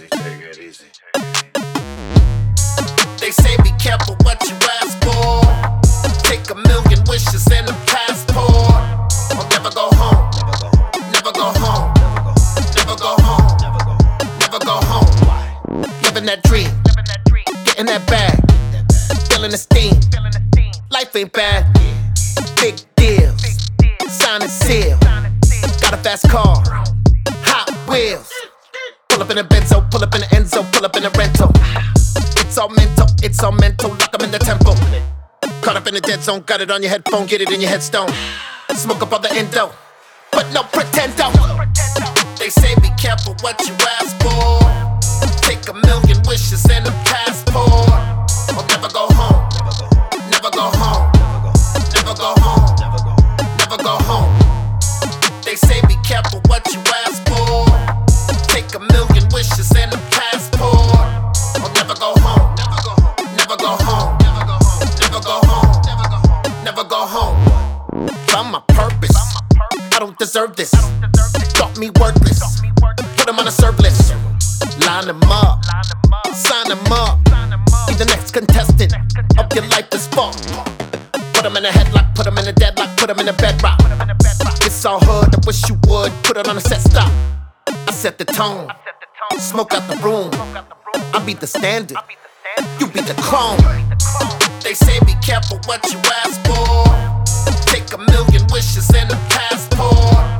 They say be careful what you ask for. Take a million wishes and a passport. I'll never go home. Never go home. Never go home. Never go home. Living that dream. Getting that bag. Feeling the steam. Life ain't bad. Big deals. Sign and seal. Got a fast car. Hot wheels. Pull up in a Benzo, pull up in a Enzo, pull up in a rental. It's all mental, lock 'em in the tempo. Caught up in the dead zone, got it on your headphone, get it in your headstone. Smoke up all the endo, but no pretendo. They say be careful what you ask for. Take a million wishes and a passport. I'll never go home. Never go home. Never go home. Never go home. They say be careful what you ask for. Take a million wishes and a passport. I'll never go home. Never go home. Never go home. Never go home. Found my purpose. I don't deserve this. Thought me worthless. Put them on a serve list. Line them up. Sign them up. Be the next contestant of your life this fall. Put them in a headlock. Put them in a deadlock. Put them in a bedrock. It's all hood. I wish you would. Put it on a set stop. I set the tone. Smoke out the room. I be the standard. You be the clone. They say be careful what you ask for. Take a million wishes and a passport.